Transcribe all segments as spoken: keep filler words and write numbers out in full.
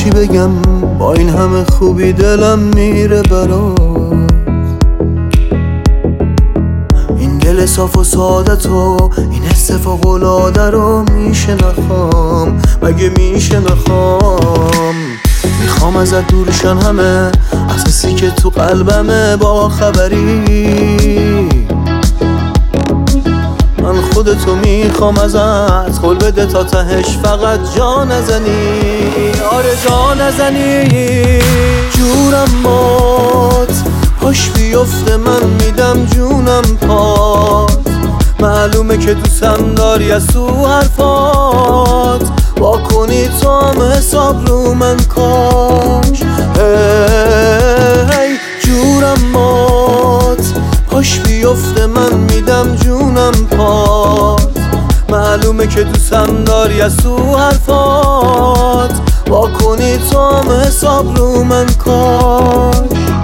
چی بگم با این همه خوبی دلم میره برات. این دل صاف و ساده و این حس فوق‌العاده رو میشه نخوام، مگه میشه نخوام؟ میخوام ازت دورشن همه احساسی که تو قلبمه با خبری. من خودتو میخوام ازت قول بده تا تهش فقط جا نزنی، آره جا نزنی. جورم بات پاش بیفته من میدم جونم پات، معلومه که دوستم داری از تو حرفات، با کنی تو هم حساب رو من کاش. هی جورم بات پاش بیفته من میدم جونم پات، معلومه که دوستم داری از تو حرفات، با کنی تو هم حساب رو من کاش.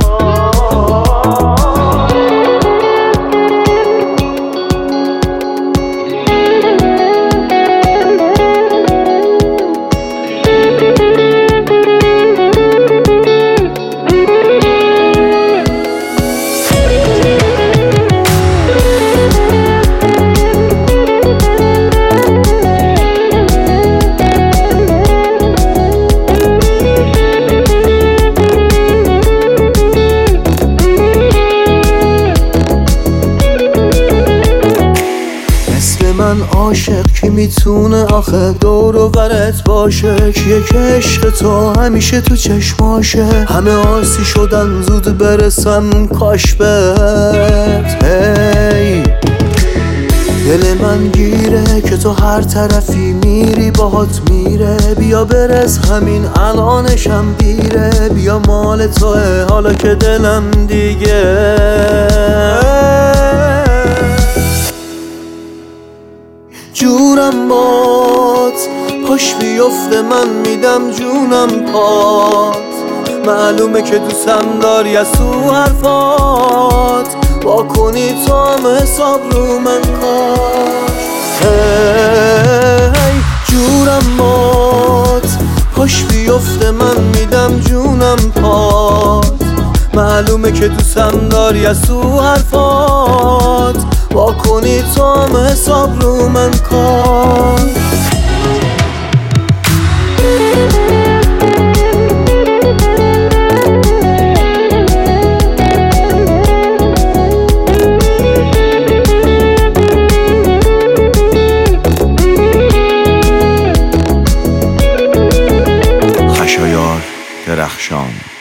من عاشق کی میتونه آخه دور و برت باشه؟ کیه که عشق تو همیشه تو چشماشه؟ همه آسی شدن زود برسم کاش بهت. هی دل من گیره که تو هر طرفی میری باهات میره، بیا برس همین الانشم دیره، بیا مال توه حالا که دلم دیگه. جورم بات پاش بیفته من میدم جونم پات، معلومه که دوستم داری از تو حرفات، با کنی تو هم حساب رو من کاش. هی جورم بات پاش بیفته من میدم جونم پات، معلومه که دوستم داری از تو حرفات، با کنی تو هم حساب رو من کاش. خشایار درخشان.